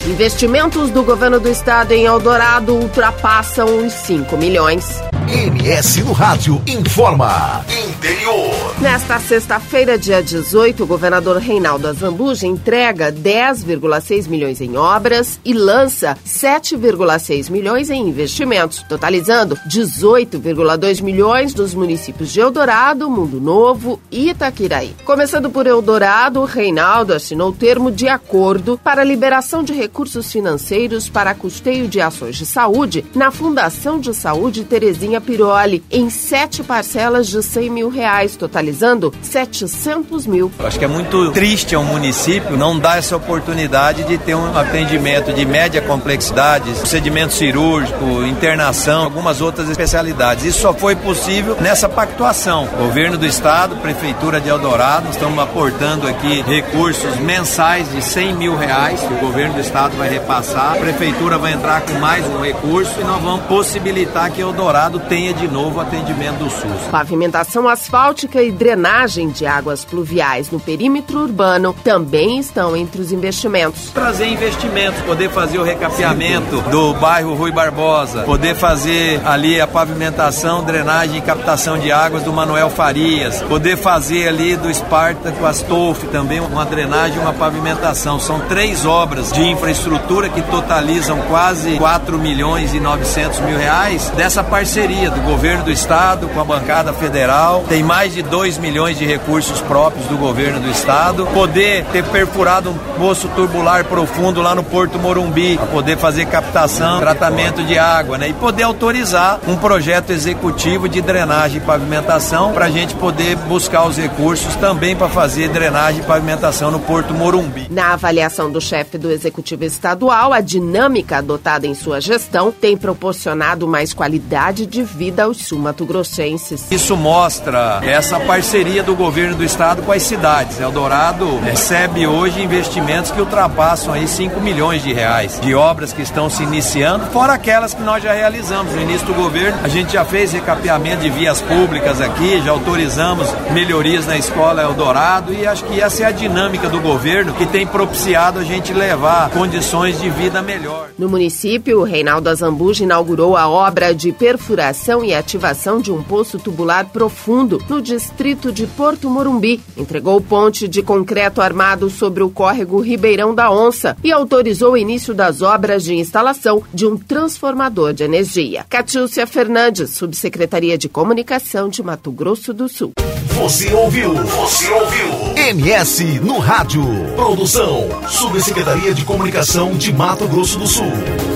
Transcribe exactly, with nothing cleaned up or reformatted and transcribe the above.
Investimentos do governo do estado em Eldorado ultrapassam os cinco milhões. M S no Rádio informa. Interior. Nesta sexta-feira, dia dezoito, o governador Reinaldo Azambuja entrega dez vírgula seis milhões em obras e lança sete vírgula seis milhões em investimentos, totalizando dezoito vírgula dois milhões dos municípios de Eldorado, Mundo Novo e Itaquiraí. Começando por Eldorado, Reinaldo assinou o termo de acordo para a liberação de recursos financeiros para custeio de ações de saúde na Fundação de Saúde Terezinha Piroli, em sete parcelas de cem mil reais, totalizando setecentos mil. Acho que é muito triste ao município não dar essa oportunidade de ter um atendimento de média complexidade, procedimento cirúrgico, internação, algumas outras especialidades. Isso só foi possível nessa pactuação. Governo do Estado, Prefeitura de Eldorado, estamos aportando aqui recursos mensais de cem mil reais, que o Governo do Estado vai repassar. A Prefeitura vai entrar com mais um recurso e nós vamos possibilitar que Eldorado tenha de novo atendimento do SUS. Pavimentação asfáltica e drenagem de águas pluviais no perímetro urbano também estão entre os investimentos. Trazer investimentos, poder fazer o recapeamento do bairro Rui Barbosa, poder fazer ali a pavimentação, drenagem e captação de águas do Manuel Farias, poder fazer ali do Espartaco Astolfi também uma drenagem e uma pavimentação. São três obras de infraestrutura que totalizam quase quatro milhões e novecentos mil reais dessa parceria do governo do estado com a bancada federal. Tem mais de dois milhões de recursos próprios do governo do estado. Poder ter perfurado um poço tubular profundo lá no Porto Morumbi, para poder fazer captação, tratamento de água, né? E poder autorizar um projeto executivo de drenagem e pavimentação para a gente poder buscar os recursos também para fazer drenagem e pavimentação no Porto Morumbi. Na avaliação do chefe do Executivo Estadual, a dinâmica adotada em sua gestão tem proporcionado mais qualidade de vida aos sul-mato-grossenses. Isso mostra essa parceria do governo do estado com as cidades. Eldorado recebe hoje investimentos que ultrapassam aí cinco milhões de reais de obras que estão se iniciando, fora aquelas que nós já realizamos. No início do governo, a gente já fez recapeamento de vias públicas aqui, já autorizamos melhorias na escola Eldorado e acho que essa é a dinâmica do governo que tem propiciado a gente levar condições de vida melhor. No município, o Reinaldo Azambuja inaugurou a obra de perfuração e ativação de um poço tubular profundo no distrito de Porto Morumbi, entregou ponte de concreto armado sobre o córrego Ribeirão da Onça e autorizou o início das obras de instalação de um transformador de energia. Catiúcia Fernandes, Subsecretaria de Comunicação de Mato Grosso do Sul. Você ouviu? Você ouviu? M S no Rádio. Produção, Subsecretaria de Comunicação de Mato Grosso do Sul.